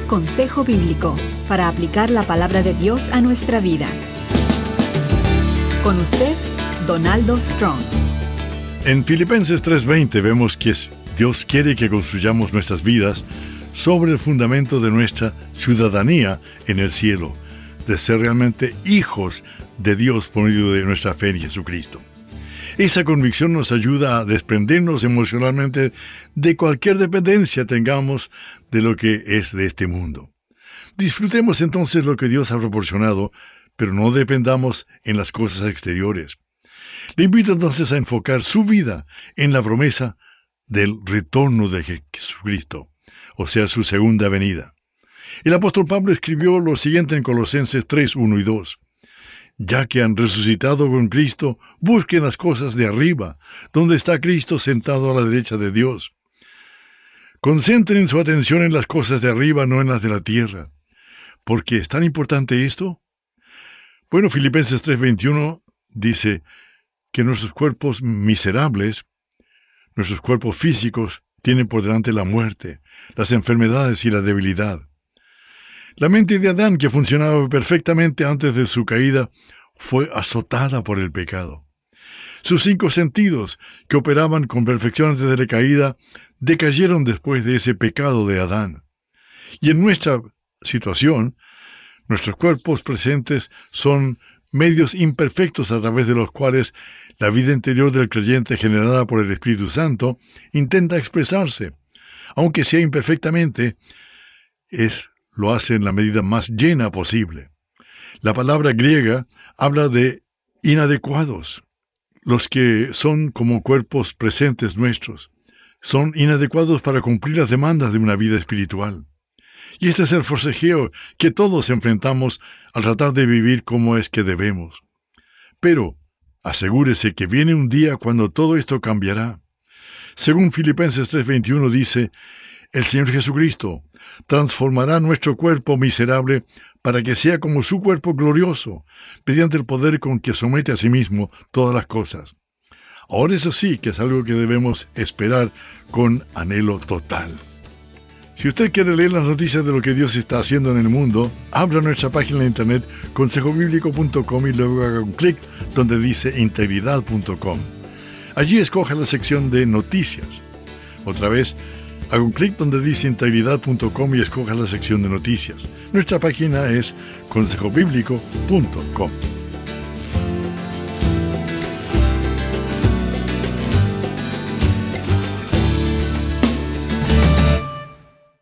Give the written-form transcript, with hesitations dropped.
consejo bíblico para aplicar la palabra de Dios a nuestra vida. Con usted, Donaldo Strong. En Filipenses 3:20 vemos que Dios quiere que construyamos nuestras vidas sobre el fundamento de nuestra ciudadanía en el cielo, de ser realmente hijos de Dios por medio de nuestra fe en Jesucristo. Esa convicción nos ayuda a desprendernos emocionalmente de cualquier dependencia tengamos de lo que es de este mundo. Disfrutemos entonces lo que Dios ha proporcionado, pero no dependamos en las cosas exteriores. Le invito entonces a enfocar su vida en la promesa del retorno de Jesucristo, o sea, su segunda venida. El apóstol Pablo escribió lo siguiente en Colosenses 3:1 y 2. Ya que han resucitado con Cristo, busquen las cosas de arriba, donde está Cristo sentado a la derecha de Dios. Concentren su atención en las cosas de arriba, no en las de la tierra. ¿Por qué es tan importante esto? Bueno, Filipenses 3:21 dice que nuestros cuerpos miserables, nuestros cuerpos físicos, tienen por delante la muerte, las enfermedades y la debilidad. La mente de Adán, que funcionaba perfectamente antes de su caída, fue azotada por el pecado. Sus 5 sentidos, que operaban con perfección antes de la caída, decayeron después de ese pecado de Adán. Y en nuestra situación, nuestros cuerpos presentes son medios imperfectos a través de los cuales la vida interior del creyente, generada por el Espíritu Santo, intenta expresarse. Aunque sea imperfectamente, lo hace en la medida más llena posible. La palabra griega habla de inadecuados. Los que son como cuerpos presentes nuestros son inadecuados para cumplir las demandas de una vida espiritual. Y este es el forcejeo que todos enfrentamos al tratar de vivir como es que debemos. Pero asegúrese que viene un día cuando todo esto cambiará. Según Filipenses 3:21 dice, el Señor Jesucristo transformará nuestro cuerpo miserable para que sea como su cuerpo glorioso, mediante el poder con que somete a sí mismo todas las cosas. Ahora eso sí que es algo que debemos esperar con anhelo total. Si usted quiere leer las noticias de lo que Dios está haciendo en el mundo, abra nuestra página de internet consejobiblico.com y luego haga un clic donde dice integridad.com. Allí escoja la sección de noticias. Otra vez, haga un clic donde dice integridad.com y escoja la sección de noticias. Nuestra página es consejobiblico.com.